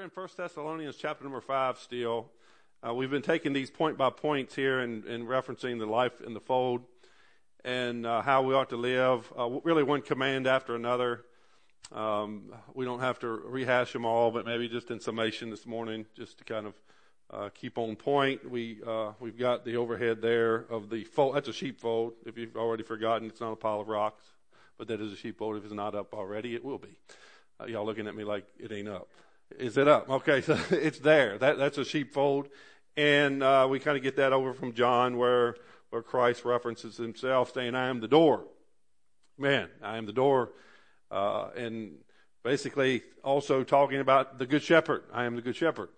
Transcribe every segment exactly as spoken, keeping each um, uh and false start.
in First Thessalonians chapter number five still. Uh, we've been taking these point by points here and, and referencing the life in the fold and uh, how we ought to live. Uh, really one command after another. Um, we don't have to rehash them all, but maybe just in summation this morning, just to kind of uh, keep on point. We, uh, we've got the overhead there of the fold. That's a sheepfold. If you've already forgotten, it's not a pile of rocks, but that is a sheepfold. If it's not up already, it will be. Uh, y'all looking at me like it ain't up. Is it up? Okay, so it's there. That that's a sheepfold, and uh, we kind of get that over from John, where where Christ references himself, saying, "I am the door." Man, I am the door, uh, and basically also talking about the Good Shepherd. I am the Good Shepherd,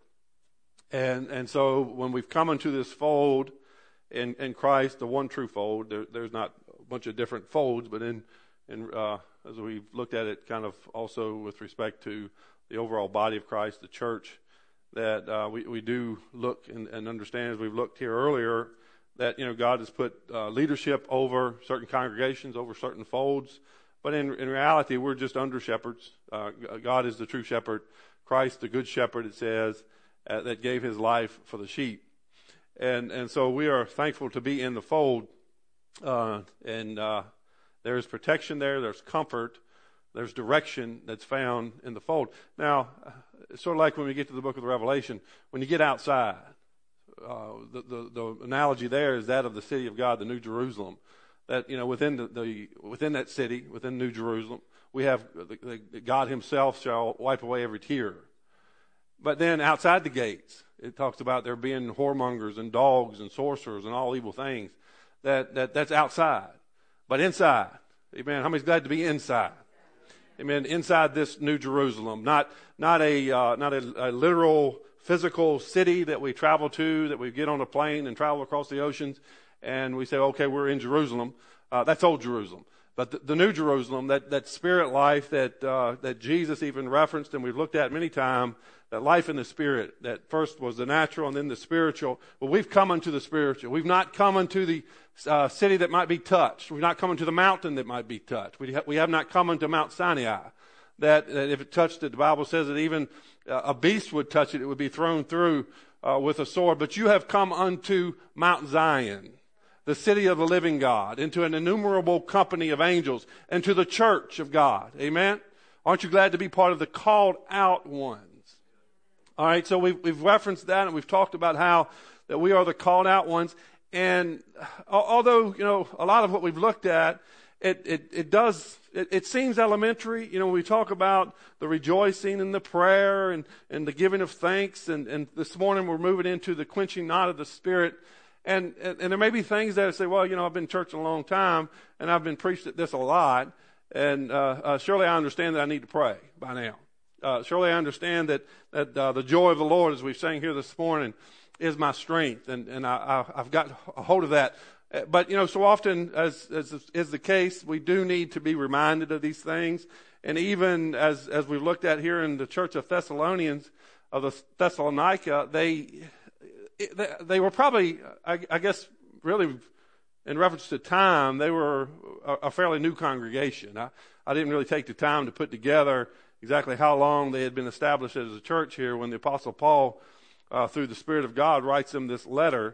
and and so when we've come into this fold in in Christ, the one true fold, there, there's not a bunch of different folds, but in in uh, as we've looked at it, kind of also with respect to the overall body of Christ, the church, that uh, we, we do look and, and understand, as we've looked here earlier, that, you know, God has put uh, leadership over certain congregations, over certain folds. But in, in reality, we're just under shepherds. Uh, God is the true shepherd. Christ, the good shepherd, it says, uh, that gave his life for the sheep. And and so we are thankful to be in the fold. Uh, and uh, there's protection there. There's comfort. There's direction that's found in the fold. Now, it's sort of like when we get to the book of the Revelation, when you get outside, uh, the, the, the analogy there is that of the city of God, the New Jerusalem. That, you know, within the, the within that city, within New Jerusalem, we have the, the, God himself shall wipe away every tear. But then outside the gates, it talks about there being whoremongers and dogs and sorcerers and all evil things. That, that that's outside. But inside, amen, how many's glad to be inside? Amen. Inside this New Jerusalem, not not a uh, not a, a literal physical city that we travel to, that we get on a plane and travel across the oceans, and we say, okay, we're in Jerusalem. Uh, that's old Jerusalem. But the, the New Jerusalem, that that spirit life that uh, that Jesus even referenced, and we've looked at many times, that life in the spirit, that first was the natural and then the spiritual. Well, we've come unto the spiritual. We've not come unto the uh, city that might be touched. We've not come unto the mountain that might be touched. We, ha- we have not come unto Mount Sinai. That, that if it touched it, the Bible says that even uh, a beast would touch it, it would be thrown through uh, with a sword. But you have come unto Mount Zion, the city of the living God, into an innumerable company of angels, and to the church of God. Amen? Aren't you glad to be part of the called out ones? All right, so we've, we've referenced that, and we've talked about how that we are the called out ones. And although, you know, a lot of what we've looked at, it it, it does, it, it seems elementary. You know, when we talk about the rejoicing and the prayer and, and the giving of thanks, and, and this morning we're moving into the quenching not of the Spirit. And, and, and there may be things that say, well, you know, I've been in church a long time, and I've been preached at this a lot, and uh, uh, surely I understand that I need to pray by now. Uh, surely I understand that, that uh, the joy of the Lord, as we've sang here this morning, is my strength, and, and I, I, I've got a hold of that. But, you know, so often, as, as is the case, we do need to be reminded of these things. And even as, as we've looked at here in the church of Thessalonians, of the Thessalonica, they, they, they were probably, I, I guess, really, in reference to time, they were a, a fairly new congregation. I, I didn't really take the time to put together exactly how long they had been established as a church here when the Apostle Paul, uh, through the Spirit of God, writes them this letter.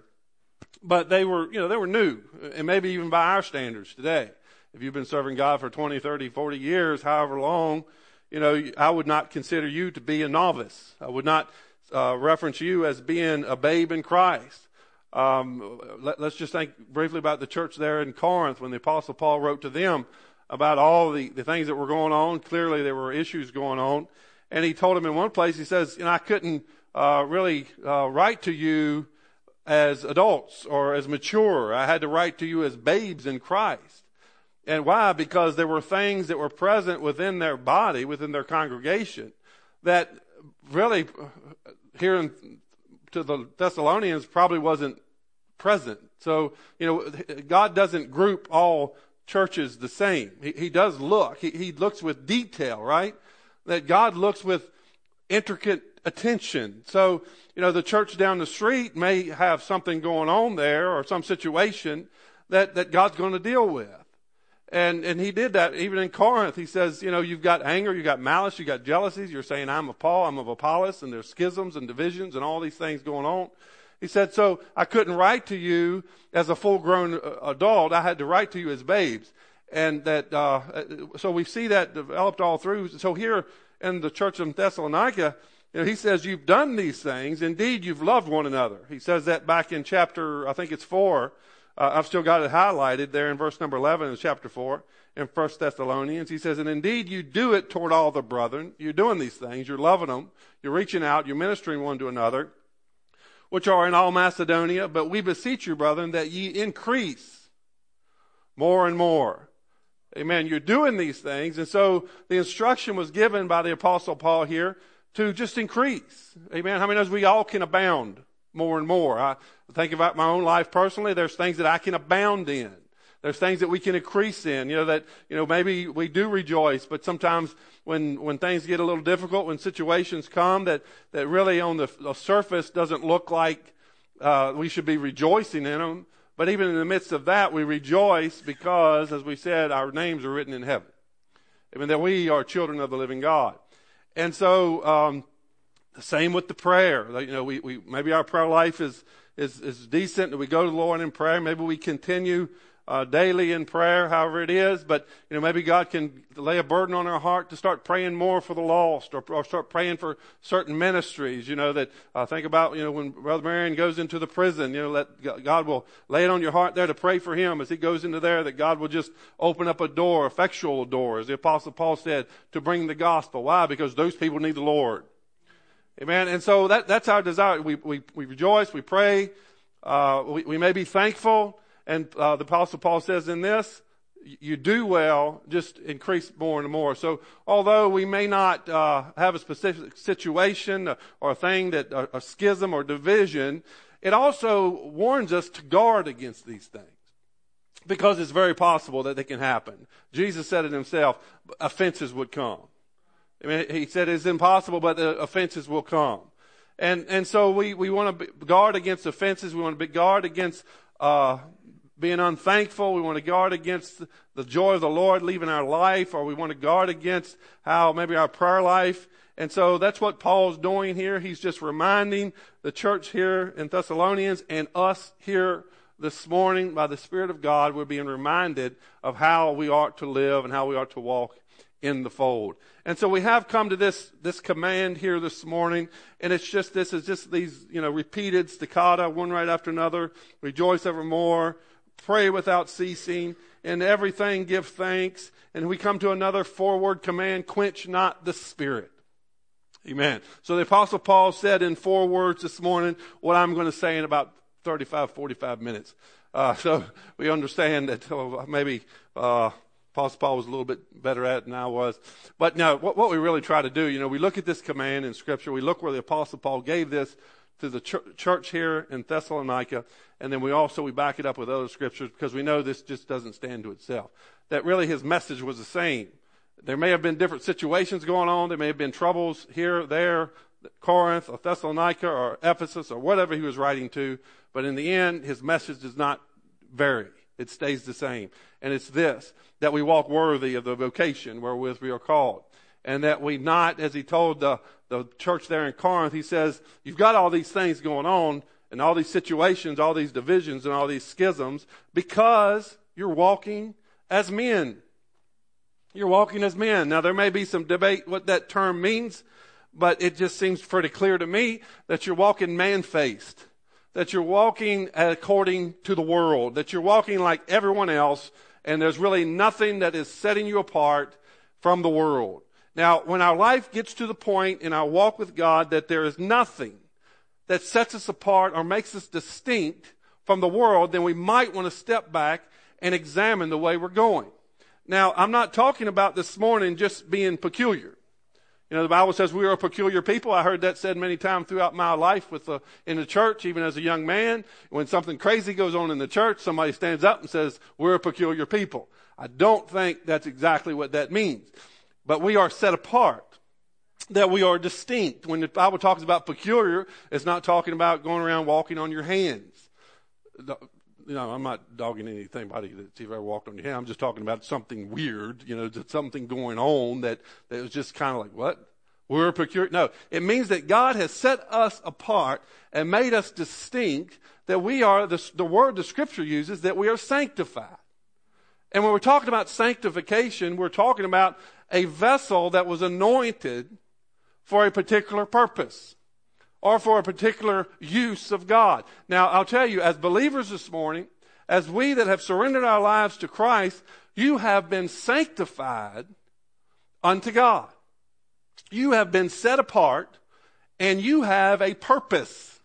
But they were, you know, they were new, and maybe even by our standards today. If you've been serving God for twenty, thirty, forty years, however long, you know, I would not consider you to be a novice. I would not uh, reference you as being a babe in Christ. Um, let, let's just think briefly about the church there in Corinth when the Apostle Paul wrote to them about all the, the things that were going on. Clearly there were issues going on. And he told them in one place, he says, you know, I couldn't uh, really uh, write to you as adults or as mature. I had to write to you as babes in Christ. And why? Because there were things that were present within their body, within their congregation, that really here in, to the Thessalonians probably wasn't present. So, you know, God doesn't group all churches the same. He, he does look. He, he looks with detail, right? That God looks with intricate attention. So, you know, the church down the street may have something going on there or some situation that, that God's going to deal with. And and he did that even in Corinth. He says, you know, you've got anger, you've got malice, you've got jealousies. You're saying, I'm of Paul, I'm of Apollos, and there's schisms and divisions and all these things going on. He said, so I couldn't write to you as a full-grown adult. I had to write to you as babes. And that, uh, so we see that developed all through. So here in the church of Thessalonica, you know, he says, you've done these things. Indeed, you've loved one another. He says that back in chapter, I think it's four. Uh, I've still got it highlighted there in verse number eleven in chapter four in First Thessalonians. He says, and indeed you do it toward all the brethren. You're doing these things. You're loving them. You're reaching out. You're ministering one to another, which are in all Macedonia. But we beseech you, brethren, that ye increase more and more. Amen. You're doing these things. And so the instruction was given by the Apostle Paul here to just increase. Amen. How many knows we all can abound more and more? I think about my own life personally. There's things that I can abound in. There's things that we can increase in. You know, that, you know, maybe we do rejoice, but sometimes when, when things get a little difficult, when situations come that, that really on the, the surface doesn't look like, uh, we should be rejoicing in them. But even in the midst of that, we rejoice because, as we said, our names are written in heaven. I mean, that we are children of the living God. And so, um, the same with the prayer. You know, we, we, maybe our prayer life is, is, is decent, and we go to the Lord in prayer. Maybe we continue, uh, daily in prayer, however it is. But, you know, maybe God can lay a burden on our heart to start praying more for the lost, or, or start praying for certain ministries. You know, that, uh, think about, you know, when Brother Marion goes into the prison, you know, that God will lay it on your heart there to pray for him as he goes into there, that God will just open up a door, effectual door, as the Apostle Paul said, to bring the gospel. Why? Because those people need the Lord. Amen. And so that, that's our desire. We, we, we rejoice, we pray, uh, we, we may be thankful. And, uh, the Apostle Paul says in this, you do well, just increase more and more. So although we may not, uh, have a specific situation or a thing that, a, a schism or division, it also warns us to guard against these things. Because it's very possible that they can happen. Jesus said it himself, offenses would come. I mean, he said it's impossible, but the offenses will come. And, and so we, we want to guard against offenses. We want to guard against, uh, being unthankful. We want to guard against the joy of the Lord leaving our life, or we want to guard against how maybe our prayer life. And so that's what Paul's doing here. He's just reminding the church here in Thessalonians and us here this morning by the Spirit of God. We're being reminded of how we ought to live and how we ought to walk in the fold. And so we have come to this, this command here this morning, and it's just, this is just these, you know, repeated staccato, one right after another. Rejoice evermore, pray without ceasing, in everything give thanks. And we come to another forward command, quench not the Spirit. Amen. So the Apostle Paul said in four words this morning what I'm going to say in about thirty-five, forty-five minutes. Uh, so we understand that uh, maybe, uh, Apostle Paul was a little bit better at it than I was. But no, what, what we really try to do, you know, we look at this command in Scripture. We look where the Apostle Paul gave this to the ch- church here in Thessalonica. And then we also, we back it up with other Scriptures because we know this just doesn't stand to itself. That really his message was the same. There may have been different situations going on. There may have been troubles here, there, Corinth or Thessalonica or Ephesus or whatever he was writing to. But in the end, his message does not vary. It stays the same. And it's this, that we walk worthy of the vocation wherewith we are called. And that we not, as he told the, the church there in Corinth, he says, you've got all these things going on and all these situations, all these divisions and all these schisms because you're walking as men. You're walking as men. Now there may be some debate what that term means, but it just seems pretty clear to me that you're walking man-faced. That you're walking according to the world, that you're walking like everyone else, and there's really nothing that is setting you apart from the world. Now, when our life gets to the point in our walk with God that there is nothing that sets us apart or makes us distinct from the world, then we might want to step back and examine the way we're going. Now, I'm not talking about this morning just being peculiar. You know, the Bible says we are a peculiar people. I heard that said many times throughout my life with the, in the church, even as a young man. When something crazy goes on in the church, somebody stands up and says, we're a peculiar people. I don't think that's exactly what that means. But we are set apart. That we are distinct. When the Bible talks about peculiar, it's not talking about going around walking on your hands. you know, I'm not dogging anything, anybody that's ever walked on your hand. I'm just talking about something weird, you know, something going on that, that was just kind of like, what? We're peculiar. No, it means that God has set us apart and made us distinct, that we are, the, the word the scripture uses, that we are sanctified. And when we're talking about sanctification, we're talking about a vessel that was anointed for a particular purpose or for a particular use of God. Now, I'll tell you, as believers this morning, as we that have surrendered our lives to Christ, you have been sanctified unto God. You have been set apart, and you have a purpose.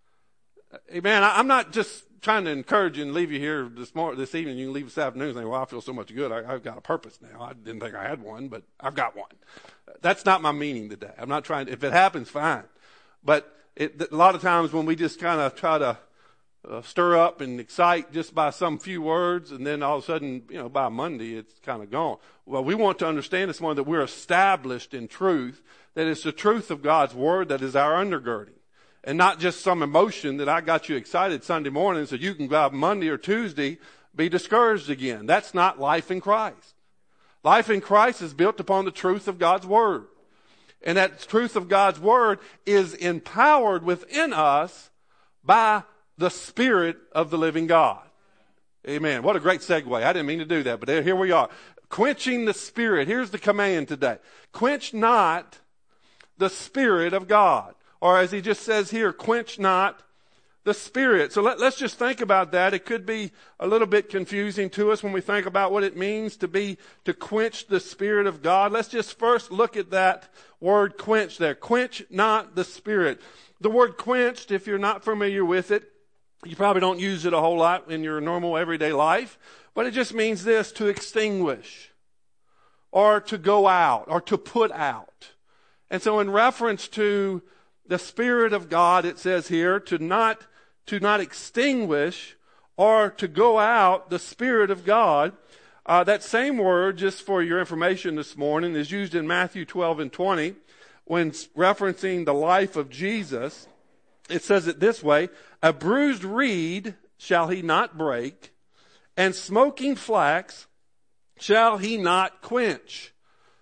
Amen. I'm not just trying to encourage you and leave you here this morning, this evening. You can leave this afternoon and say, well, I feel so much good. I, I've got a purpose now. I didn't think I had one, but I've got one. That's not my meaning today. I'm not trying to, if it happens, fine. But it, a lot of times when we just kind of try to uh, stir up and excite just by some few words, and then all of a sudden, you know, by Monday, it's kind of gone. Well, we want to understand this morning that we're established in truth, that it's the truth of God's word that is our undergirding. And not just some emotion that I got you excited Sunday morning so you can go out Monday or Tuesday, be discouraged again. That's not life in Christ. Life in Christ is built upon the truth of God's word. And that truth of God's word is empowered within us by the Spirit of the living God. Amen. What a great segue. I didn't mean to do that, but here we are. Quenching the Spirit. Here's the command today. Quench not the Spirit of God. Or as he just says here, quench not the Spirit. So let, let's just think about that. It could be a little bit confusing to us when we think about what it means to be, to quench the Spirit of God. Let's just first look at that word quench there. Quench not the Spirit. The word quenched, if you're not familiar with it, you probably don't use it a whole lot in your normal everyday life, but it just means this, to extinguish or to go out or to put out. And so in reference to the Spirit of God, it says here, to not, to not extinguish or to go out the Spirit of God. Uh, that same word, just for your information this morning, is used in Matthew twelve and twenty when referencing the life of Jesus. It says it this way, a bruised reed shall he not break, and smoking flax shall he not quench.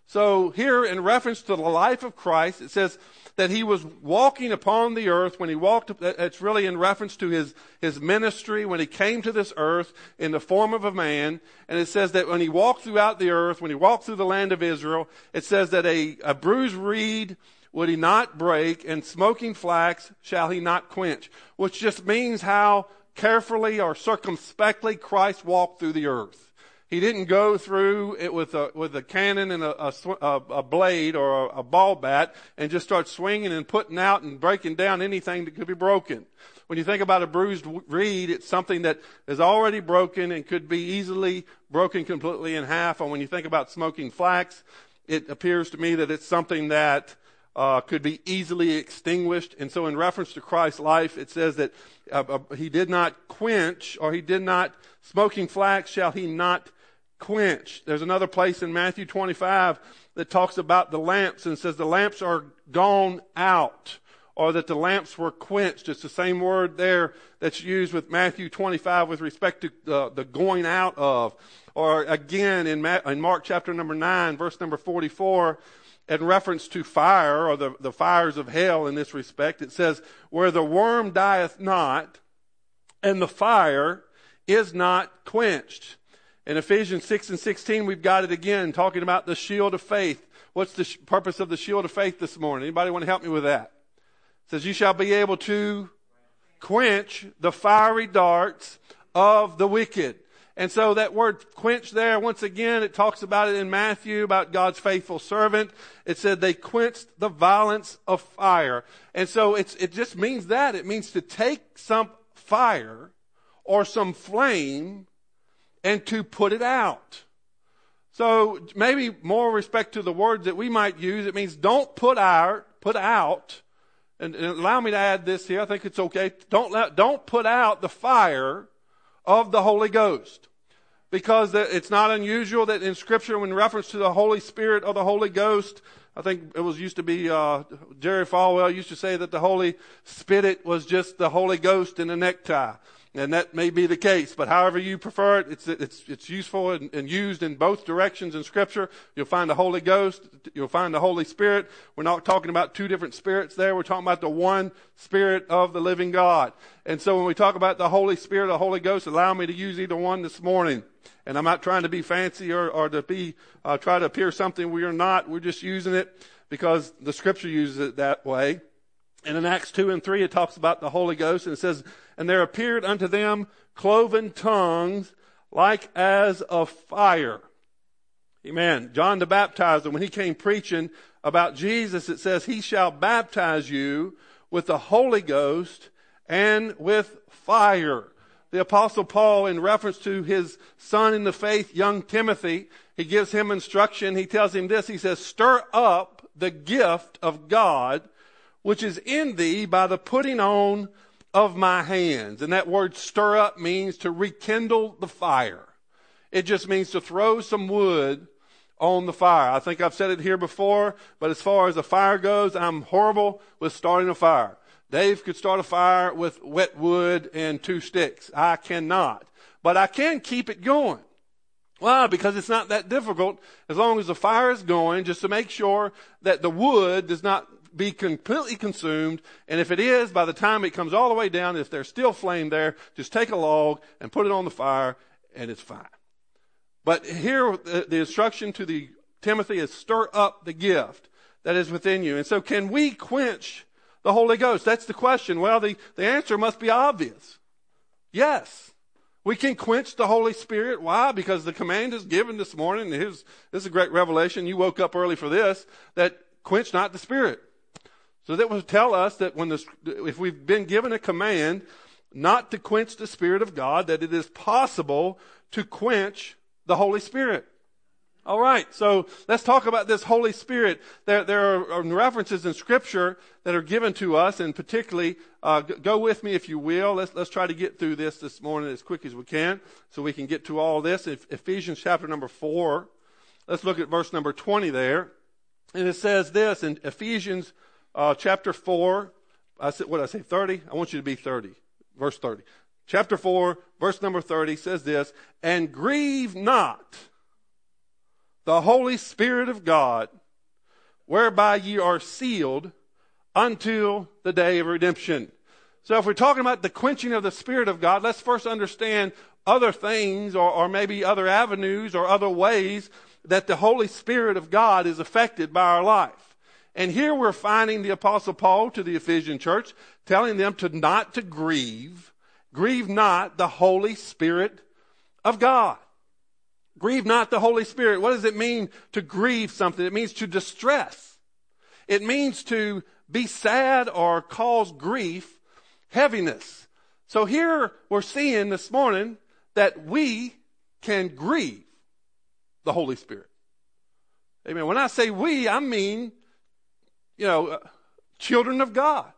So here in reference to the life of Christ, it says that he was walking upon the earth when he walked, it's really in reference to his, his ministry when he came to this earth in the form of a man. And it says that when he walked throughout the earth, when he walked through the land of Israel, it says that a, a bruised reed would he not break, and smoking flax shall he not quench, which just means how carefully or circumspectly Christ walked through the earth. He didn't go through it with a, with a cannon and a, a, a blade or a, a ball bat and just start swinging and putting out and breaking down anything that could be broken. When you think about a bruised reed, it's something that is already broken and could be easily broken completely in half. And when you think about smoking flax, it appears to me that it's something that uh, could be easily extinguished. And so in reference to Christ's life, it says that uh, uh, he did not quench, or he did not, smoking flax shall he not quench. There's another place in Matthew twenty-five that talks about the lamps and says the lamps are gone out, or that the lamps were quenched. It's the same word there that's used with Matthew twenty-five with respect to the, the going out of. Or again in, Ma- in Mark chapter number nine, verse number forty-four, in reference to fire, or the, the fires of hell in this respect, it says, where the worm dieth not, and the fire is not quenched. In Ephesians six and sixteen, we've got it again, talking about the shield of faith. What's the sh- purpose of the shield of faith this morning? Anybody want to help me with that? It says, you shall be able to quench the fiery darts of the wicked. And so that word quench there, once again, it talks about it in Matthew, about God's faithful servant. It said they quenched the violence of fire. And so it's, it just means that. It means to take some fire or some flame and to put it out. So maybe more respect to the words that we might use, it means don't put out, put out, and, and allow me to add this here, I think it's okay. Don't let, don't put out the fire of the Holy Ghost. Because it's not unusual that in Scripture, when reference to the Holy Spirit or the Holy Ghost, I think it was used to be, uh, Jerry Falwell used to say that the Holy Spirit was just the Holy Ghost in a necktie. And that may be the case, but however you prefer it, it's it's it's useful and, and used in both directions in Scripture. You'll find the Holy Ghost, you'll find the Holy Spirit. We're not talking about two different spirits there. We're talking about the one Spirit of the living God. And so when we talk about the Holy Spirit, the Holy Ghost, allow me to use either one this morning. And I'm not trying to be fancy or, or to be uh, try to appear something we are not. We're just using it because the Scripture uses it that way. And in Acts two and three, it talks about the Holy Ghost, and it says, "And there appeared unto them cloven tongues like as of fire." Amen. John the Baptizer, when he came preaching about Jesus, it says, "He shall baptize you with the Holy Ghost and with fire." The Apostle Paul, in reference to his son in the faith, young Timothy, he gives him instruction. He tells him this. He says, "Stir up the gift of God which is in thee by the putting on of my hands." And that word stir up means to rekindle the fire. It just means to throw some wood on the fire. I think I've said it here before, but as far as a fire goes, I'm horrible with starting a fire. Dave could start a fire with wet wood and two sticks. I cannot. But I can keep it going. Why? Because it's not that difficult as long as the fire is going, just to make sure that the wood does not be completely consumed. And if it is, by the time it comes all the way down, if there's still flame there, just take a log and put it on the fire and it's fine. But here the, the instruction to the Timothy is stir up the gift that is within you. And so can we quench the Holy Ghost? That's the question. Well, the, the answer must be obvious. Yes. We can quench the Holy Spirit. Why? Because the command is given this morning. Here's, this is a great revelation. You woke up early for this, that quench not the Spirit. So that would tell us that when the, if we've been given a command not to quench the Spirit of God, that it is possible to quench the Holy Spirit. All right, so let's talk about this Holy Spirit. There, there are references in Scripture that are given to us, and particularly, uh, go with me if you will. Let's let's try to get through this this morning as quick as we can, so we can get to all this. Ephesians chapter number four. Let's look at verse number twenty there, and it says this in Ephesians uh, chapter four. I said, what did I say? Thirty. I want you to be thirty. Verse thirty. Chapter four, verse number thirty says this: "And grieve not the Holy Spirit of God, whereby ye are sealed until the day of redemption." So if we're talking about the quenching of the Spirit of God, let's first understand other things or, or maybe other avenues or other ways that the Holy Spirit of God is affected by our life. And here we're finding the Apostle Paul to the Ephesian church telling them to not to grieve, grieve not the Holy Spirit of God. Grieve not the Holy Spirit. What does it mean to grieve something? It means to distress. It means to be sad or cause grief, heaviness. So here we're seeing this morning that we can grieve the Holy Spirit. Amen. When I say we, I mean, you know, uh, children of God.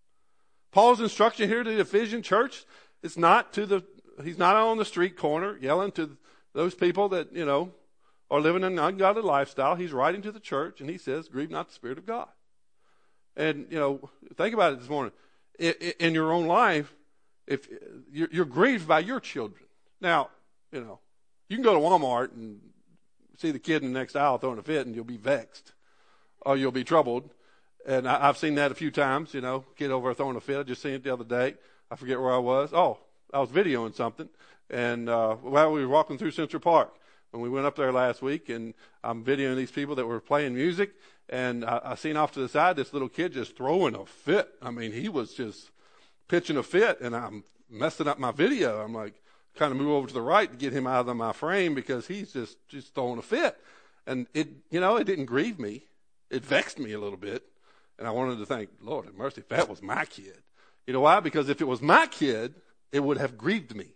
Paul's instruction here to the Ephesian church is not to the, he's not on the street corner yelling to those people that, you know, are living an ungodly lifestyle. He's writing to the church, and he says, grieve not the Spirit of God. And, you know, think about it this morning. In, in your own life, if you're, you're grieved by your children. Now, you know, you can go to Walmart and see the kid in the next aisle throwing a fit, and you'll be vexed, or you'll be troubled. And I, I've seen that a few times, you know, kid over there throwing a fit. I just seen it the other day. I forget where I was. Oh, I was videoing something. And uh, while we were walking through Central Park, when we went up there last week, and I'm videoing these people that were playing music, and I, I seen off to the side this little kid just throwing a fit. I mean, he was just pitching a fit, and I'm messing up my video. I'm like, kind of move over to the right to get him out of my frame because he's just, just throwing a fit. And it, you know, it didn't grieve me. It vexed me a little bit. And I wanted to think, Lord have mercy, if that was my kid. You know why? Because if it was my kid, it would have grieved me.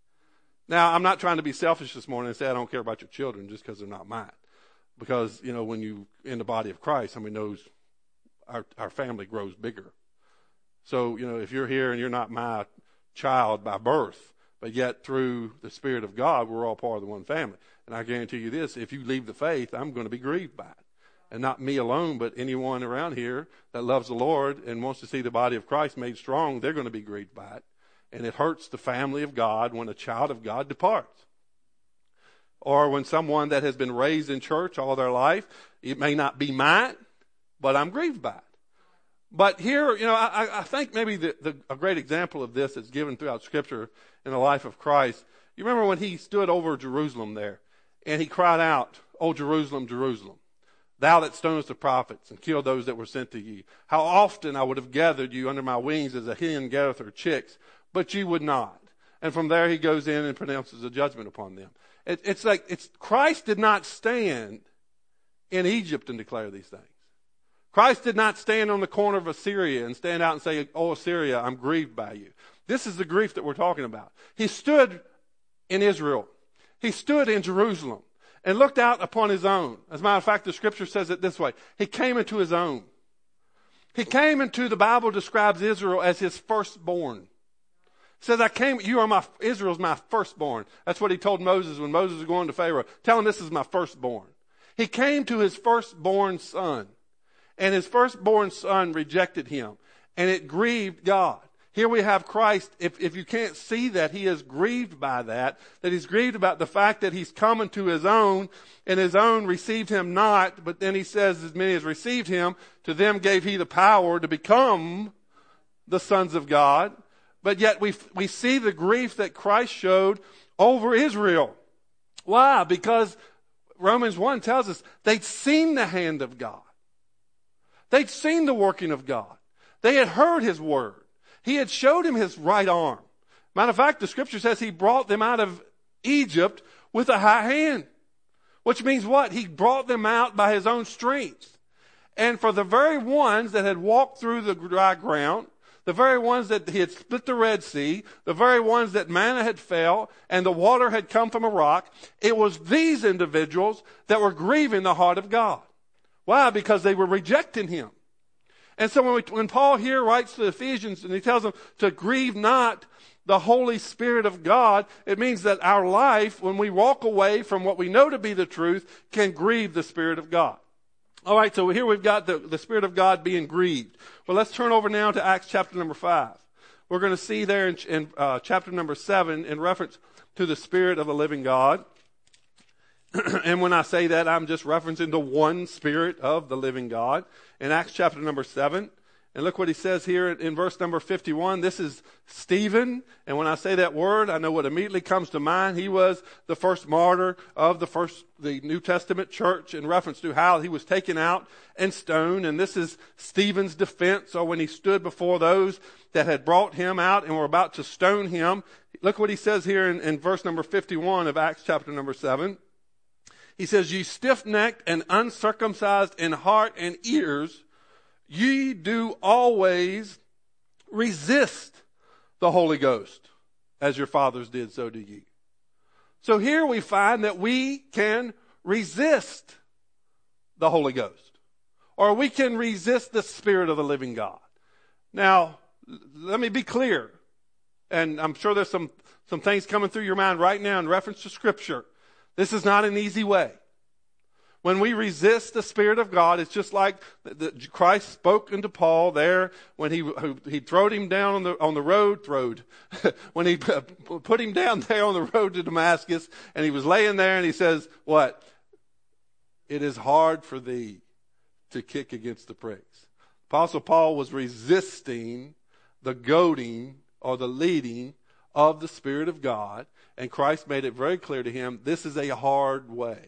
Now, I'm not trying to be selfish this morning and say I don't care about your children just because they're not mine. Because, you know, when you in the body of Christ, somebody knows our, our family grows bigger. So, you know, if you're here and you're not my child by birth, but yet through the Spirit of God, we're all part of the one family. And I guarantee you this, if you leave the faith, I'm going to be grieved by it. And not me alone, but anyone around here that loves the Lord and wants to see the body of Christ made strong, they're going to be grieved by it. And it hurts the family of God when a child of God departs. Or when someone that has been raised in church all their life, it may not be mine, but I'm grieved by it. But here, you know, I, I think maybe the, the, a great example of this that's given throughout Scripture in the life of Christ. You remember when he stood over Jerusalem there, and he cried out, "O Jerusalem, Jerusalem, thou that stonest the prophets and killed those that were sent to ye. How often I would have gathered you under my wings as a hen gathereth her chicks, but you would not." And from there he goes in and pronounces a judgment upon them. It, it's like it's Christ did not stand in Egypt and declare these things. Christ did not stand on the corner of Assyria and stand out and say, "Oh, Assyria, I'm grieved by you." This is the grief that we're talking about. He stood in Israel. He stood in Jerusalem and looked out upon his own. As a matter of fact, the Scripture says it this way. He came into his own. He came into, the Bible describes Israel as his firstborn. It says, I came, you are my, Israel's my firstborn. That's what he told Moses when Moses was going to Pharaoh. Tell him this is my firstborn. He came to his firstborn son. And his firstborn son rejected him. And it grieved God. Here we have Christ. If, if you can't see that, he is grieved by that. That he's grieved about the fact that he's coming to his own, and his own received him not. But then he says, as many as received him, to them gave he the power to become the sons of God. But yet we we see the grief that Christ showed over Israel. Why? Because Romans one tells us they'd seen the hand of God. They'd seen the working of God. They had heard his word. He had showed him his right arm. Matter of fact, the Scripture says he brought them out of Egypt with a high hand. Which means what? He brought them out by his own strength. And for the very ones that had walked through the dry ground, the very ones that he had split the Red Sea, the very ones that manna had fell, and the water had come from a rock, it was these individuals that were grieving the heart of God. Why? Because they were rejecting him. And so when, we, when Paul here writes to the Ephesians and he tells them to grieve not the Holy Spirit of God, it means that our life, when we walk away from what we know to be the truth, can grieve the Spirit of God. All right, so here we've got the, the Spirit of God being grieved. Well, let's turn over now to Acts chapter number five. We're going to see there in, in uh, chapter number seven in reference to the Spirit of the living God. And when I say that, I'm just referencing the one Spirit of the living God. In Acts chapter number seven, and look what he says here in, in verse number fifty-one. This is Stephen, and when I say that word, I know what immediately comes to mind. He was the first martyr of the first, the New Testament church, in reference to how he was taken out and stoned. And this is Stephen's defense, or when he stood before those that had brought him out and were about to stone him. Look what he says here in, in verse number fifty-one of Acts chapter number seven. He says, "Ye stiff-necked and uncircumcised in heart and ears, ye do always resist the Holy Ghost, as your fathers did, so do ye." So here we find that we can resist the Holy Ghost, or we can resist the Spirit of the living God. Now, let me be clear, and I'm sure there's some, some things coming through your mind right now in reference to Scripture. This is not an easy way. When we resist the Spirit of God, it's just like the, the, Christ spoke unto Paul there when he he throwed him down on the on the road, throwed when he put him down there on the road to Damascus, and he was laying there, and he says, "What? It is hard for thee to kick against the pricks." Apostle Paul was resisting the goading or the leading of the Spirit of God. And Christ made it very clear to him, this is a hard way.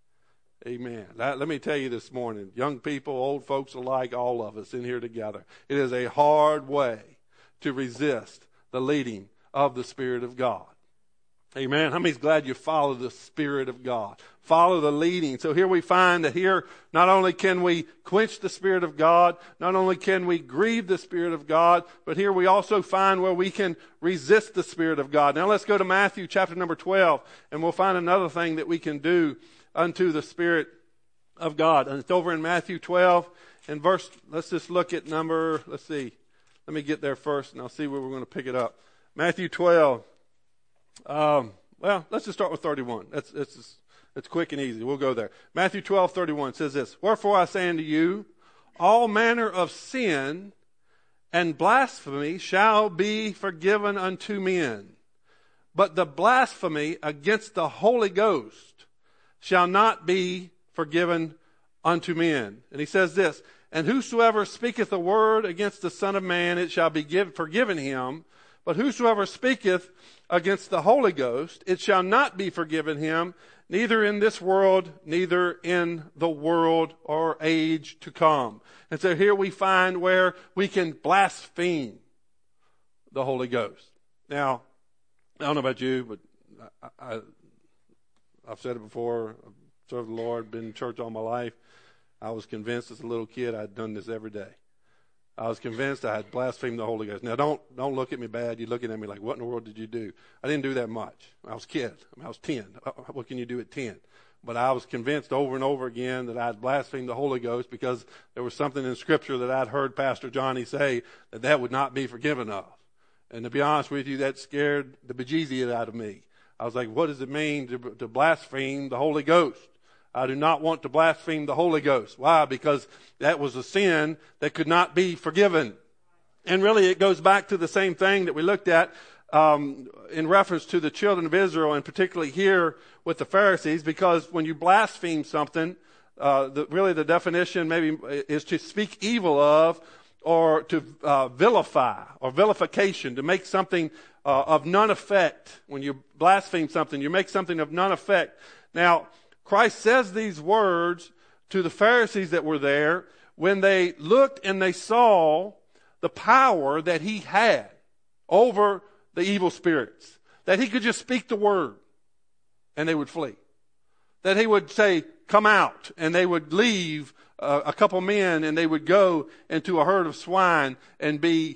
Amen. That, let me tell you this morning, young people, old folks alike, all of us in here together, it is a hard way to resist the leading of the Spirit of God. Amen. How many's glad you follow the Spirit of God? Follow the leading. So here we find that here, not only can we quench the Spirit of God, not only can we grieve the Spirit of God, but here we also find where we can resist the Spirit of God. Now let's go to Matthew chapter number twelve, and we'll find another thing that we can do unto the Spirit of God. And it's over in Matthew twelve, and verse, let's just look at number, let's see, let me get there first, and I'll see where we're going to pick it up. Matthew twelve. Um, well, let's just start with thirty-one. That's, it's, It's quick and easy. We'll go there. Matthew twelve thirty-one says this, wherefore I say unto you, all manner of sin and blasphemy shall be forgiven unto men. But the blasphemy against the Holy Ghost shall not be forgiven unto men. And he says this, and whosoever speaketh a word against the Son of Man, it shall be give, forgiven him. But whosoever speaketh against the Holy Ghost, it shall not be forgiven him, neither in this world, neither in the world or age to come. And so here we find where we can blaspheme the Holy Ghost. Now, I don't know about you, but I, I, I've said it before. I've served the Lord, been in church all my life. I was convinced as a little kid I'd done this every day. I was convinced I had blasphemed the Holy Ghost. Now, don't don't look at me bad. You're looking at me like, what in the world did you do? I didn't do that much. I was a kid. I, mean, I was ten. What can you do at ten? But I was convinced over and over again that I had blasphemed the Holy Ghost because there was something in Scripture that I'd heard Pastor Johnny say that that would not be forgiven of. And to be honest with you, that scared the bejesus out of me. I was like, what does it mean to, to blaspheme the Holy Ghost? I do not want to blaspheme the Holy Ghost. Why? Because that was a sin that could not be forgiven. And really it goes back to the same thing that we looked at um, in reference to the children of Israel, and particularly here with the Pharisees, because when you blaspheme something, uh, the, really the definition maybe is to speak evil of, or to uh, vilify, or vilification, to make something uh, of none effect. When you blaspheme something, you make something of none effect. Now, Christ says these words to the Pharisees that were there when they looked and they saw the power that he had over the evil spirits. That he could just speak the word and they would flee. That he would say, come out, and they would leave uh, a couple men and they would go into a herd of swine and be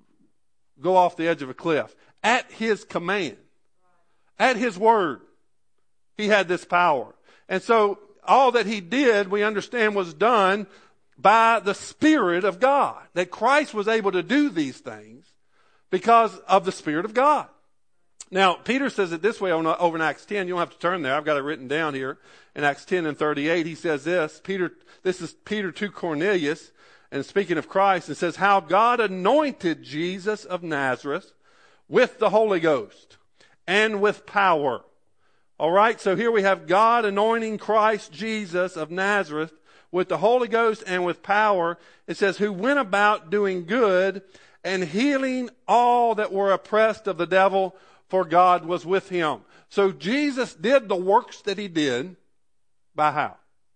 go off the edge of a cliff. At his command, at his word, he had this power. And so all that he did, we understand, was done by the Spirit of God. That Christ was able to do these things because of the Spirit of God. Now, Peter says it this way over in Acts ten. You don't have to turn there. I've got it written down here. In Acts ten and thirty-eight, he says this. Peter, this is Peter to Cornelius, and speaking of Christ, it says, how God anointed Jesus of Nazareth with the Holy Ghost and with power. All right, so here we have God anointing Christ Jesus of Nazareth with the Holy Ghost and with power. It says, who went about doing good and healing all that were oppressed of the devil, for God was with him. So Jesus did the works that he did by how?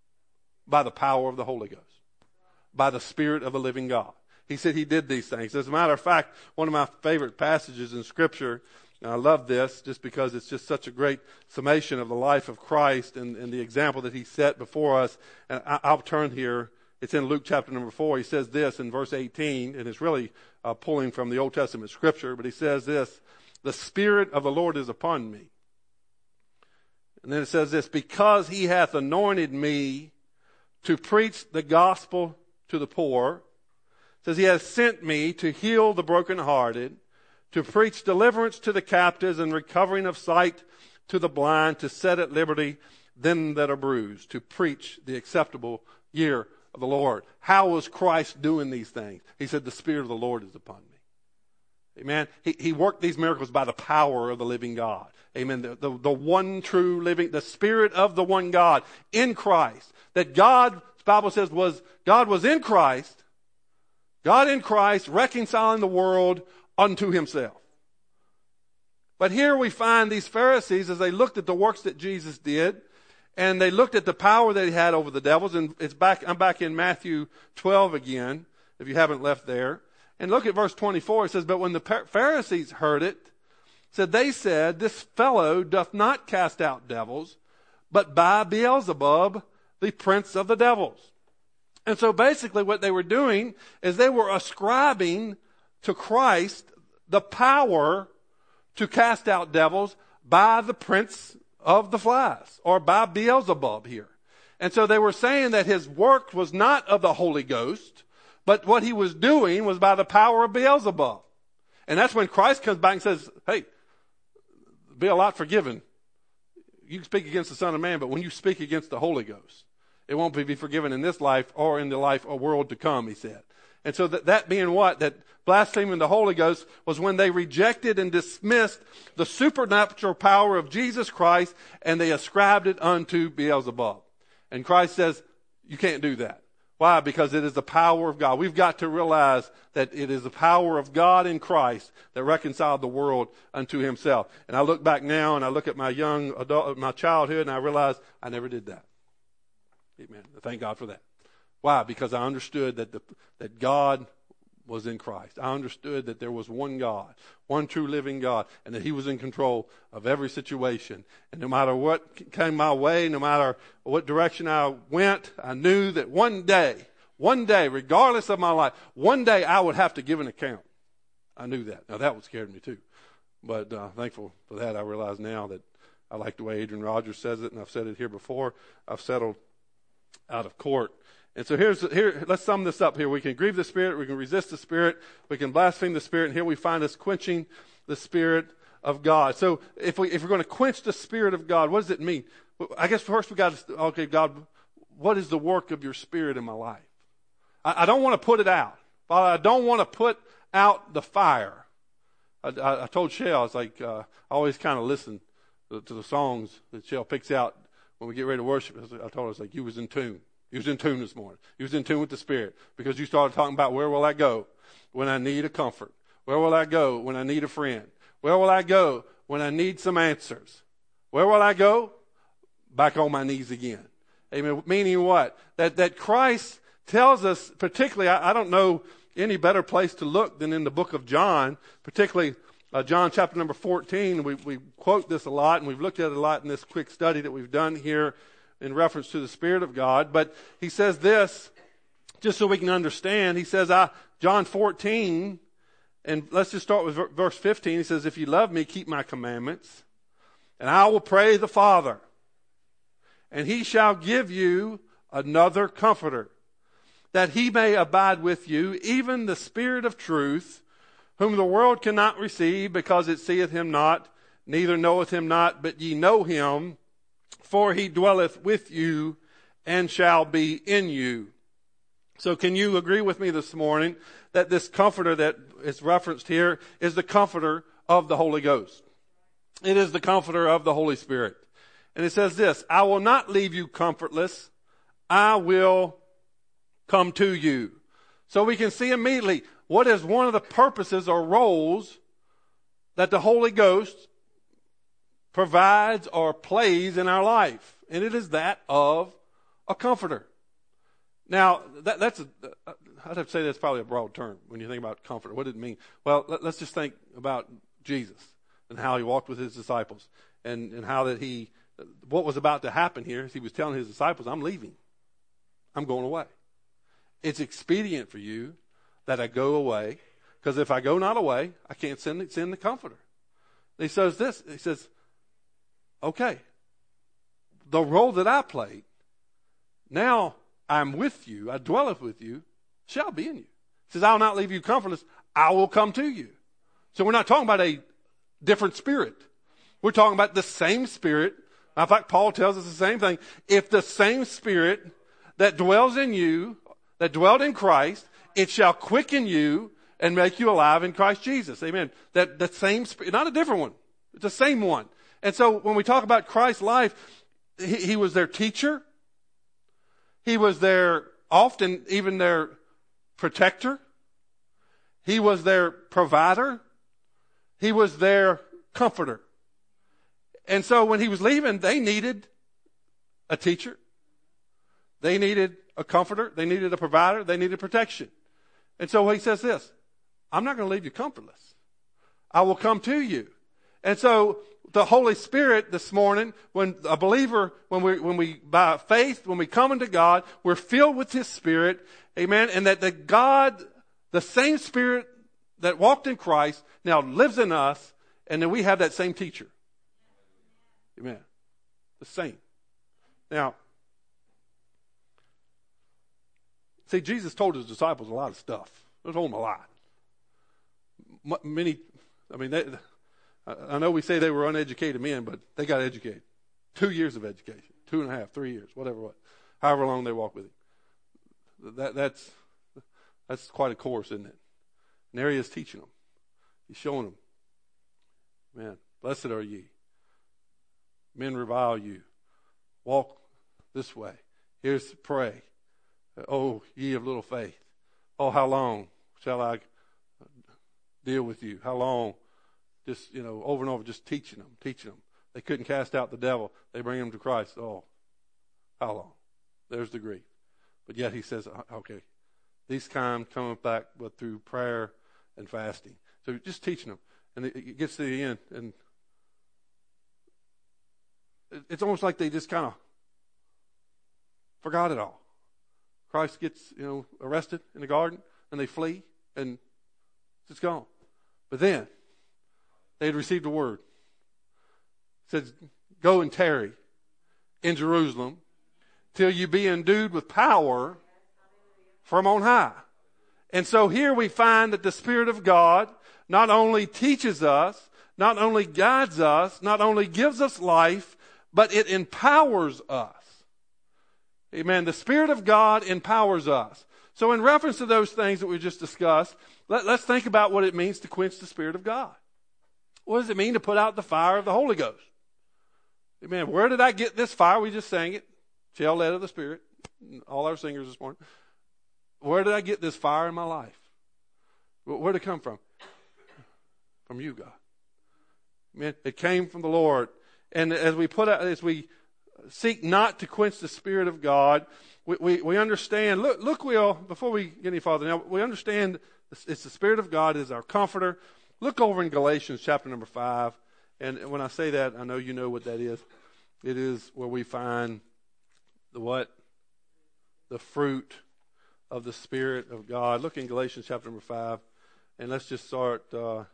By the power of the Holy Ghost. By the Spirit of the living God. He said he did these things. As a matter of fact, one of my favorite passages in Scripture, and I love this just because it's just such a great summation of the life of Christ and, and the example that he set before us. And I, I'll turn here. It's in Luke chapter number four. He says this in verse eighteen, and it's really uh, pulling from the Old Testament Scripture, but he says this, the Spirit of the Lord is upon me. And then it says this, because he hath anointed me to preach the gospel to the poor. It says he has sent me to heal the brokenhearted, to preach deliverance to the captives and recovering of sight to the blind, to set at liberty them that are bruised, to preach the acceptable year of the Lord. How was Christ doing these things? He said, the Spirit of the Lord is upon me. Amen. He, he worked these miracles by the power of the living God. Amen. The, the, the one true living, the Spirit of the one God in Christ. That God, the Bible says, was God was in Christ. God in Christ reconciling the world unto himself. But here we find these Pharisees, as they looked at the works that Jesus did, and they looked at the power that he had over the devils, and it's back, I'm back in Matthew twelve again, if you haven't left there. And look at verse twenty-four. It says, but when the Pharisees heard it, said they said, this fellow doth not cast out devils, but by Beelzebub, the prince of the devils. And so basically what they were doing is they were ascribing to Christ the power to cast out devils by the prince of the flies, or by Beelzebub here. And so they were saying that his work was not of the Holy Ghost, but what he was doing was by the power of Beelzebub. And that's when Christ comes back and says, hey, be a lot forgiven. you can speak against the Son of Man, but when you speak against the Holy Ghost, it won't be forgiven in this life or in the life or world to come, he said. And so that, that being what? That blaspheming the Holy Ghost was when they rejected and dismissed the supernatural power of Jesus Christ and they ascribed it unto Beelzebub. And Christ says, you can't do that. Why? Because it is the power of God. We've got to realize that it is the power of God in Christ that reconciled the world unto himself. And I look back now and I look at my young adult, my childhood, and I realize I never did that. Amen. Thank God for that. Why? Because I understood that the, that God was in Christ. I understood that there was one God, one true living God, and that he was in control of every situation. And no matter what came my way, no matter what direction I went, I knew that one day, one day, regardless of my life, one day I would have to give an account. I knew that. Now that would scare me too. But uh, thankful for that. I realize now that I like the way Adrian Rogers says it, and I've said it here before. I've settled out of court. And so here's here. Let's sum this up here. We can grieve the Spirit. We can resist the Spirit. We can blaspheme the Spirit. And here we find us quenching the Spirit of God. So if we if we're going to quench the Spirit of God, what does it mean? I guess first we got to okay, God, what is the work of your Spirit in my life? I, I don't want to put it out, Father. I don't want to put out the fire. I, I, I told Shell, I was like, uh, I always kind of listen to, to the songs that Shell picks out when we get ready to worship. I told her, I was like, you was in tune. You was in tune this morning. You was in tune with the Spirit because you started talking about where will I go when I need a comfort? Where will I go when I need a friend? Where will I go when I need some answers? Where will I go? Back on my knees again. Amen. Meaning what? That that Christ tells us, particularly, I, I don't know any better place to look than in the book of John, particularly uh, John chapter number fourteen. We, we quote this a lot, and we've looked at it a lot in this quick study that we've done here in reference to the Spirit of God. But he says this, just so we can understand. He says, I, John fourteen, and let's just start with verse fifteen. He says, if you love me, keep my commandments, and I will pray the Father, and he shall give you another comforter, that he may abide with you, even the Spirit of truth, whom the world cannot receive, because it seeth him not, neither knoweth him not, but ye know him, for he dwelleth with you and shall be in you. So can you agree with me this morning that this comforter that is referenced here is the comforter of the Holy Ghost? It is the comforter of the Holy Spirit. And it says this, I will not leave you comfortless. I will come to you. So we can see immediately what is one of the purposes or roles that the Holy Ghost provides or plays in our life. And it is that of a comforter. Now, that, that's a, I'd have to say that's probably a broad term when you think about comforter. What did it mean? Well, let, let's just think about Jesus and how he walked with his disciples and, and how that he, what was about to happen here is he was telling his disciples, I'm leaving. I'm going away. It's expedient for you that I go away, because if I go not away, I can't send, send the comforter. And he says this, he says, okay, the role that I played, now I'm with you, I dwelleth with you, shall be in you. He says, I will not leave you comfortless, I will come to you. So we're not talking about a different spirit. We're talking about the same Spirit. In fact, Paul tells us the same thing. If the same Spirit that dwells in you, that dwelled in Christ, it shall quicken you and make you alive in Christ Jesus. Amen. That, that same Spirit, not a different one. It's the same one. And so when we talk about Christ's life, he, he was their teacher. He was their, often even their protector. He was their provider. He was their comforter. And so when he was leaving, they needed a teacher. They needed a comforter. They needed a provider. They needed protection. And so he says this, I'm not going to leave you comfortless. I will come to you. And so the Holy Spirit this morning, when a believer, when we, when we, by faith, when we come into God, we're filled with His Spirit. Amen. And that the God, the same Spirit that walked in Christ now lives in us. And then we have that same teacher. Amen. The same. Now, see, Jesus told his disciples a lot of stuff. He told them a lot. Many, I mean, they, I know we say they were uneducated men, but they got educated. Two years of education, two and a half, three years, whatever, what, however long they walk with him. That, that's, that's quite a course, isn't it? And there he is teaching them. He's showing them, man, blessed are ye. Men revile you. Walk this way. Here's to pray. Oh, ye of little faith. Oh, how long shall I deal with you? How long? Just, you know, over and over, just teaching them, teaching them. They couldn't cast out the devil. They bring them to Christ. Oh, how long? There's the grief. But yet he says, okay, these kind come back but through prayer and fasting. So just teaching them. And it gets to the end, and it's almost like they just kind of forgot it all. Christ gets, you know, arrested in the garden, and they flee, and it's gone. But then they had received a word. It says, go and tarry in Jerusalem till you be endued with power from on high. And so here we find that the Spirit of God not only teaches us, not only guides us, not only gives us life, but it empowers us. Amen. The Spirit of God empowers us. So in reference to those things that we just discussed, let, let's think about what it means to quench the Spirit of God. What does it mean to put out the fire of the Holy Ghost? Amen. Where did I get this fire? We just sang it. Shall led of the Spirit. All our singers this morning. Where did I get this fire in my life? Where did it come from? From you, God. Amen. It came from the Lord. And as we put out, as we seek not to quench the Spirit of God, we, we, we understand, look, look, we'll, before we get any farther now, we understand it's the Spirit of God is our comforter. Look over in Galatians chapter number five. And when I say that, I know you know what that is. It is where we find the what? The fruit of the Spirit of God. Look in Galatians chapter number five. And let's just start, uh,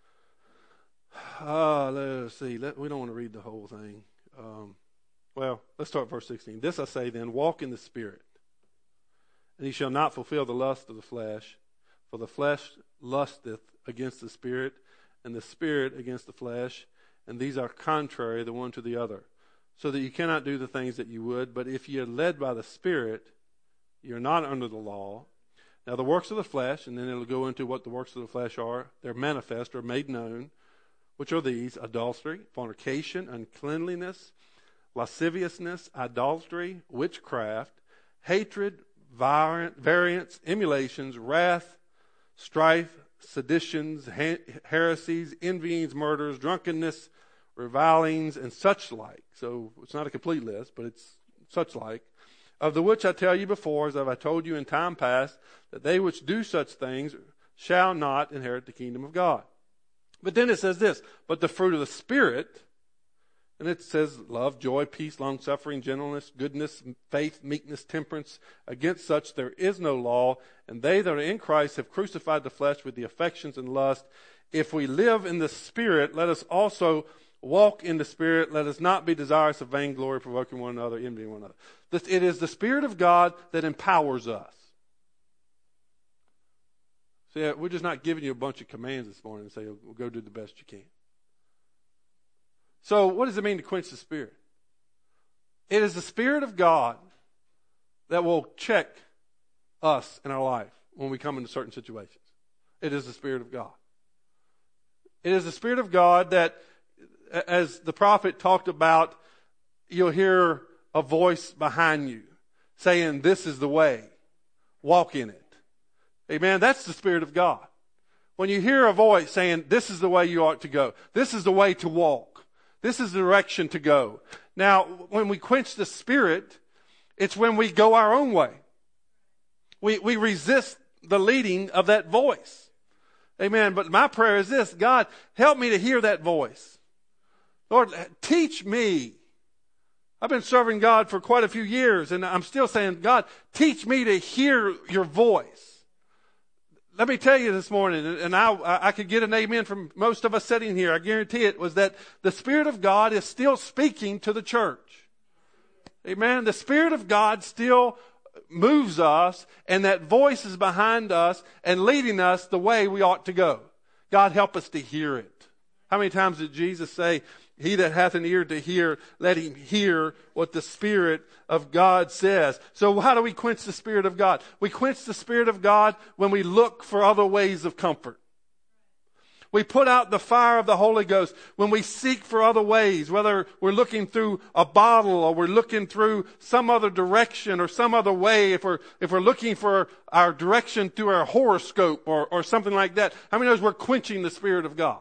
uh, let's see. Let, we don't want to read the whole thing. Um, well, let's start verse sixteen. This I say then, walk in the Spirit, and ye shall not fulfill the lust of the flesh. For the flesh lusteth against the Spirit, and the Spirit against the flesh. And these are contrary the one to the other, so that you cannot do the things that you would. But if ye are led by the Spirit, you are not under the law. Now the works of the flesh, and then it'll go into what the works of the flesh are. They're manifest or made known, which are these: adultery, fornication, uncleanliness, lasciviousness, idolatry, witchcraft, hatred, variance, emulations, wrath, strife, seditions, heresies, envyings, murders, drunkenness, revilings, and such like. So it's not a complete list, but it's such like. Of the which I tell you before, as I told you in time past, that they which do such things shall not inherit the kingdom of God. But then it says this, but the fruit of the Spirit, and it says love, joy, peace, long-suffering, gentleness, goodness, faith, meekness, temperance. Against such there is no law. And they that are in Christ have crucified the flesh with the affections and lust. If we live in the Spirit, let us also walk in the Spirit. Let us not be desirous of vainglory, provoking one another, envying one another. This, it is the Spirit of God that empowers us. See, we're just not giving you a bunch of commands this morning and say, well, go do the best you can. So what does it mean to quench the Spirit? It is the Spirit of God that will check us in our life when we come into certain situations. It is the Spirit of God. It is the Spirit of God that, as the prophet talked about, you'll hear a voice behind you saying, this is the way. Walk in it. Amen. That's the Spirit of God. When you hear a voice saying, this is the way you ought to go. This is the way to walk. This is the direction to go. Now, when we quench the Spirit, it's when we go our own way. We, we resist the leading of that voice. Amen. But my prayer is this: God, help me to hear that voice. Lord, teach me. I've been serving God for quite a few years, and I'm still saying, God, teach me to hear your voice. Let me tell you this morning, and I, I could get an amen from most of us sitting here, I guarantee it, was that the Spirit of God is still speaking to the church. Amen. The Spirit of God still moves us, and that voice is behind us and leading us the way we ought to go. God, help us to hear it. How many times did Jesus say, He that hath an ear to hear, let him hear what the Spirit of God says. So how do we quench the Spirit of God? We quench the Spirit of God when we look for other ways of comfort. We put out the fire of the Holy Ghost when we seek for other ways, whether we're looking through a bottle or we're looking through some other direction or some other way. If we're, if we're looking for our direction through our horoscope or, or something like that, how many knows we're quenching the Spirit of God?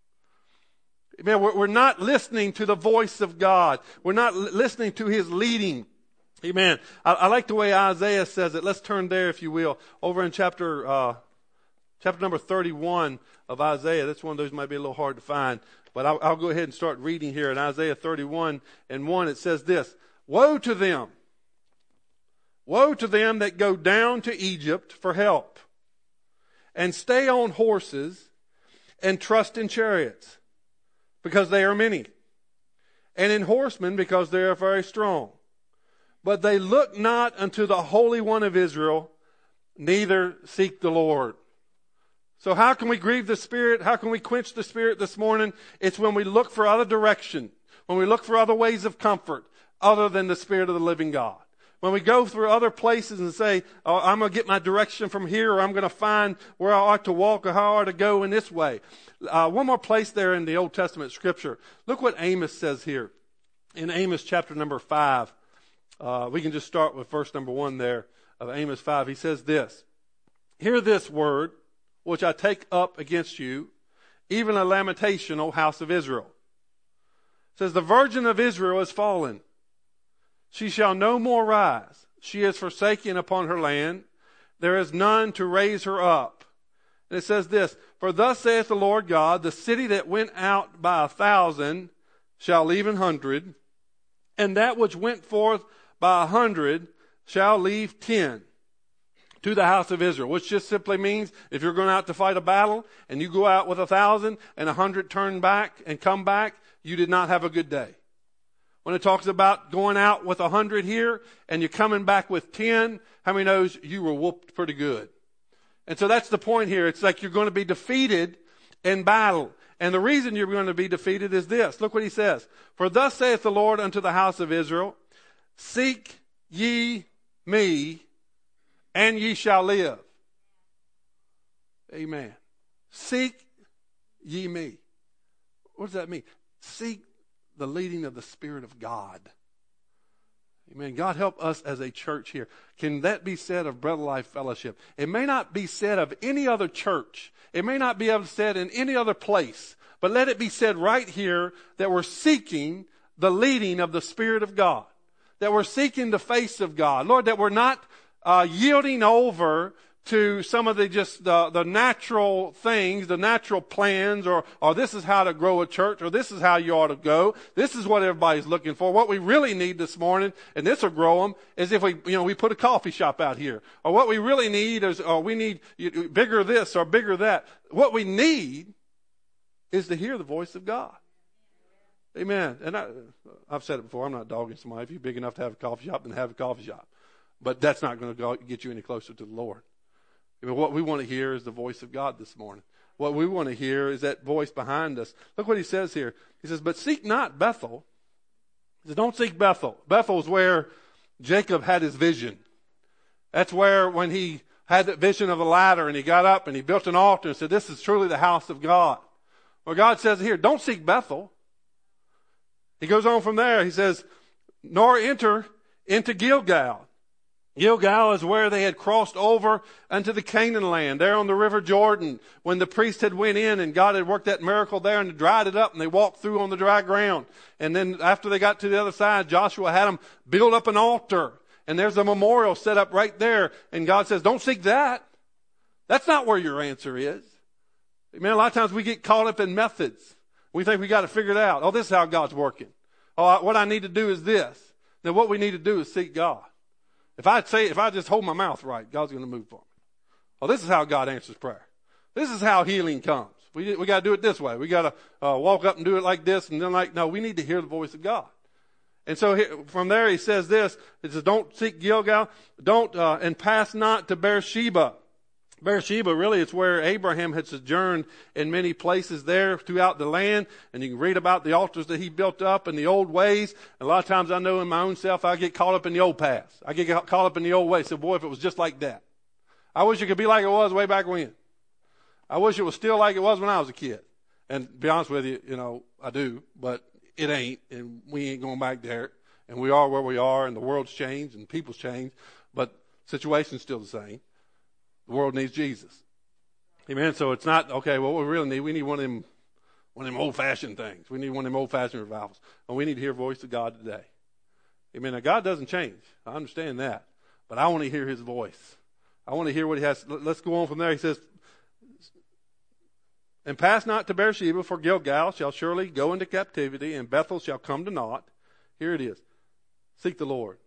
Amen. We're, we're not listening to the voice of God. We're not l- listening to His leading. Amen. I, I like the way Isaiah says it. Let's turn there, if you will, over in chapter, uh, chapter number thirty-one of Isaiah. That's one of those might be a little hard to find, but I'll, I'll go ahead and start reading here in Isaiah thirty-one and one. It says this: Woe to them! Woe to them that go down to Egypt for help, and stay on horses, and trust in chariots, because they are many, and in horsemen, because they are very strong. But they look not unto the Holy One of Israel, neither seek the Lord. So how can we grieve the Spirit? How can we quench the Spirit this morning? It's when we look for other direction, when we look for other ways of comfort other than the Spirit of the living God. When we go through other places and say, oh, I'm going to get my direction from here, or I'm going to find where I ought to walk or how I ought to go in this way. Uh, one more place there in the Old Testament Scripture. Look what Amos says here. In Amos chapter number five, uh, we can just start with verse number one there of Amos five. He says this: Hear this word, which I take up against you, even a lamentation, O house of Israel. It says, the virgin of Israel is fallen. She shall no more rise. She is forsaken upon her land. There is none to raise her up. And it says this: For thus saith the Lord God, the city that went out by a thousand shall leave an hundred, and that which went forth by a hundred shall leave ten to the house of Israel. Which just simply means if you're going out to fight a battle and you go out with a thousand and a hundred turn back and come back, you did not have a good day. When it talks about going out with a hundred here and you're coming back with ten, how many knows you were whooped pretty good? And so that's the point here. It's like you're going to be defeated in battle. And the reason you're going to be defeated is this. Look what he says. For thus saith the Lord unto the house of Israel, seek ye me, and ye shall live. Amen. Seek ye me. What does that mean? Seek the leading of the Spirit of God. Amen. God help us as a church here. Can that be said of Bread of Life Fellowship? It may not be said of any other church. It may not be said in any other place. But let it be said right here that we're seeking the leading of the Spirit of God. That we're seeking the face of God. Lord, that we're not uh, yielding over to some of the just the, the natural things, the natural plans, or, or this is how to grow a church, or this is how you ought to go. This is what everybody's looking for. What we really need this morning, and this will grow them, is if we, you know, we put a coffee shop out here. Or what we really need is, or we need bigger this or bigger that. What we need is to hear the voice of God. Amen. And I, I've said it before, I'm not dogging somebody. If you're big enough to have a coffee shop, then have a coffee shop. But that's not going to get you any closer to the Lord. I mean, what we want to hear is the voice of God this morning. What we want to hear is that voice behind us. Look what he says here. He says, but seek not Bethel. He says, don't seek Bethel. Bethel is where Jacob had his vision. That's where when he had that vision of a ladder and he got up and he built an altar and said, this is truly the house of God. Well, God says here, don't seek Bethel. He goes on from there. He says, nor enter into Gilgal. Gilgal is where they had crossed over unto the Canaan land, there on the river Jordan, when the priest had went in and God had worked that miracle there and dried it up and they walked through on the dry ground. And then after they got to the other side, Joshua had them build up an altar. And there's a memorial set up right there. And God says, don't seek that. That's not where your answer is. Man, a lot of times we get caught up in methods. We think we got to figure it out. Oh, this is how God's working. Oh, what I need to do is this. Then what we need to do is seek God. If I say, if I just hold my mouth right, God's going to move for me. Oh, this is how God answers prayer. This is how healing comes. We we got to do it this way. We got to uh, walk up and do it like this, and then like no. We need to hear the voice of God. And so he, from there he says this. It says, "Don't seek Gilgal. Don't uh, and pass not to Beersheba. Beersheba, really, it's where Abraham had sojourned in many places there throughout the land. And you can read about the altars that he built up and the old ways. And a lot of times I know in my own self, I get caught up in the old past. I get caught up in the old ways. So, boy, if it was just like that. I wish it could be like it was way back when. I wish it was still like it was when I was a kid. And to be honest with you, you know, I do. But it ain't. And we ain't going back there. And we are where we are. And the world's changed and people's changed. But the situation's still the same. The world needs Jesus. Amen. So it's not, okay, what we really need, we need one of them, one of them old-fashioned things. We need one of them old-fashioned revivals. And we need to hear the voice of God today. Amen. Now, God doesn't change. I understand that. But I want to hear his voice. I want to hear what he has. Let's go on from there. He says, and pass not to Beersheba, for Gilgal shall surely go into captivity, and Bethel shall come to naught. Here it is. Seek the Lord,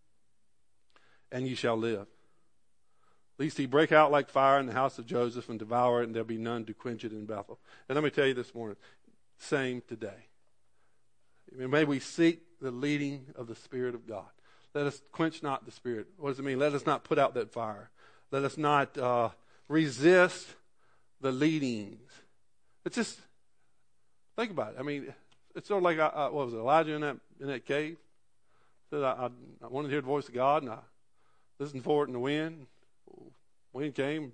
and ye shall live. Lest he break out like fire in the house of Joseph and devour it, and there'll be none to quench it in Bethel. And let me tell you this morning, same today. May we seek the leading of the Spirit of God. Let us quench not the Spirit. What does it mean? Let us not put out that fire. Let us not uh, resist the leadings. It's just, think about it. I mean, it's sort of like, uh, what was it, Elijah in that in that cave? Said, I, I, I wanted to hear the voice of God, and I listened for it in the wind. Wind came,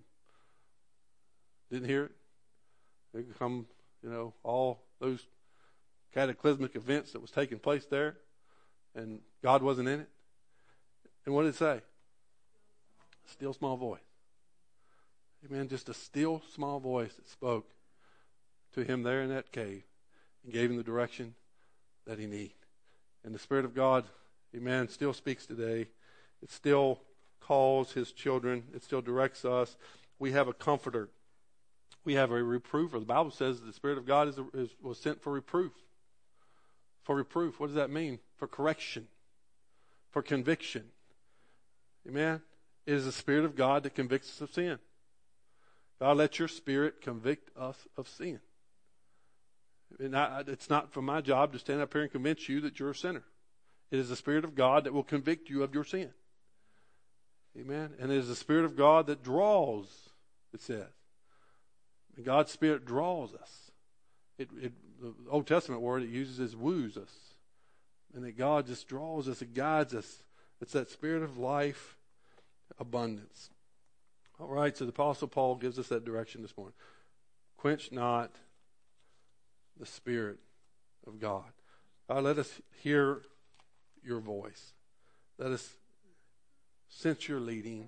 didn't hear it. There could come, you know, all those cataclysmic events that was taking place there, and God wasn't in it. And what did it say? Still small voice. Amen. Just a still small voice that spoke to him there in that cave and gave him the direction that he needed. And the Spirit of God, amen, still speaks today. It still calls his children. It still directs us. We have a comforter. We have a reprover. The Bible says the Spirit of God is, is was sent for reproof. For reproof. What does that mean? For correction. For conviction. Amen. It is the Spirit of God that convicts us of sin. God, let your Spirit convict us of sin. And I, it's not for my job to stand up here and convince you that you're a sinner. It is the Spirit of God that will convict you of your sin. Amen. And it is the Spirit of God that draws, it says. And God's Spirit draws us. It, it, the Old Testament word it uses is woos us. And that God just draws us, it guides us. It's that Spirit of life, abundance. All right, so the Apostle Paul gives us that direction this morning. Quench not the Spirit of God. God, let us hear your voice. Let us sense your leading.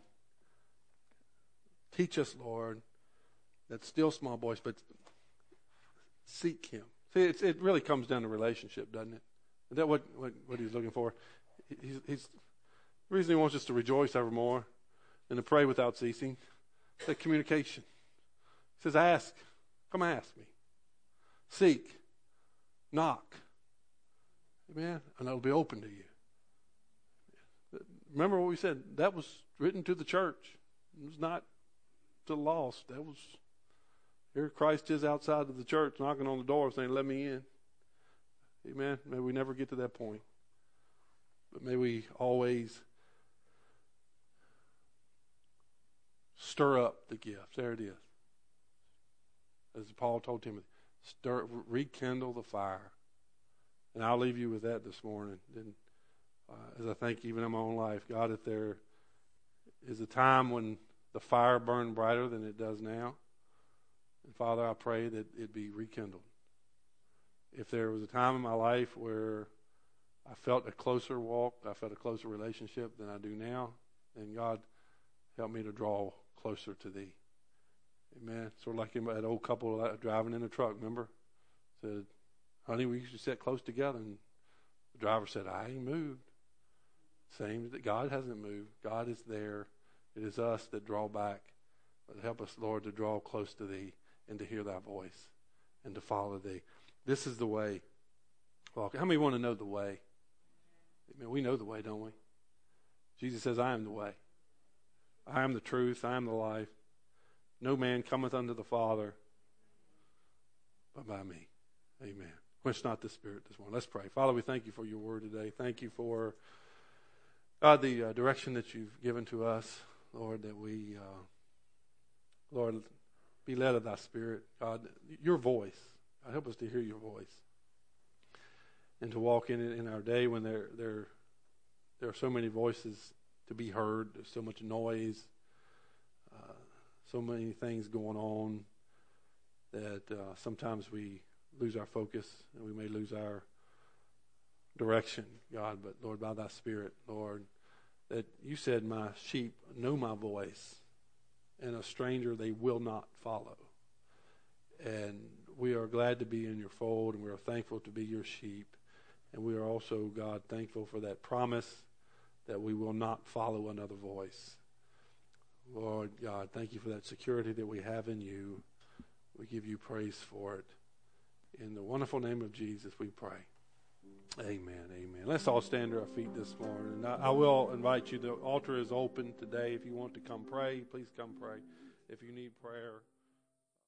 Teach us, Lord, that still small voice, but seek him. See, it's, it really comes down to relationship, doesn't it? Is that what, what, what he's looking for? He's, he's, the reason he wants us to rejoice evermore and to pray without ceasing, is that communication. He says, ask. Come ask me. Seek. Knock. Amen? And it'll be open to you. Remember what we said? That was written to the church. It was not to the lost. That was, here Christ is outside of the church knocking on the door saying, let me in. Amen? May we never get to that point. But may we always stir up the gifts. There it is. As Paul told Timothy, stir, rekindle the fire. And I'll leave you with that this morning. And uh, as I think even in my own life, God, if there is a time when the fire burned brighter than it does now, and Father, I pray that it be rekindled. If there was a time in my life where I felt a closer walk, I felt a closer relationship than I do now, then God, help me to draw closer to thee. Amen. Sort of like that old couple driving in a truck, remember? Said, honey, we used to sit close together. And the driver said, I ain't moved. Same that God hasn't moved. God is there. It is us that draw back. But help us, Lord, to draw close to thee and to hear thy voice and to follow thee. This is the way. Well, how many want to know the way? I mean, we know the way, don't we? Jesus says, I am the way. I am the truth. I am the life. No man cometh unto the Father but by me. Amen. Quench not the Spirit this morning. Let's pray. Father, we thank you for your word today. Thank you for, God, the uh, direction that you've given to us, Lord, that we uh, Lord, be led of thy Spirit. God, your voice. God, help us to hear your voice. And to walk in it in our day when there, there, there are so many voices to be heard. There's so much noise. Uh, so many things going on that uh, sometimes we lose our focus and we may lose our direction, God. But Lord, by thy Spirit, Lord, that you said my sheep know my voice, and a stranger they will not follow. And we are glad to be in your fold, and we are thankful to be your sheep. And we are also, God, thankful for that promise that we will not follow another voice. Lord God, thank you for that security that we have in you. We give you praise for it. In the wonderful name of Jesus, we pray. Amen, amen. Let's all stand to our feet this morning. I, I will invite you. The altar is open today. If you want to come pray, please come pray. If you need prayer.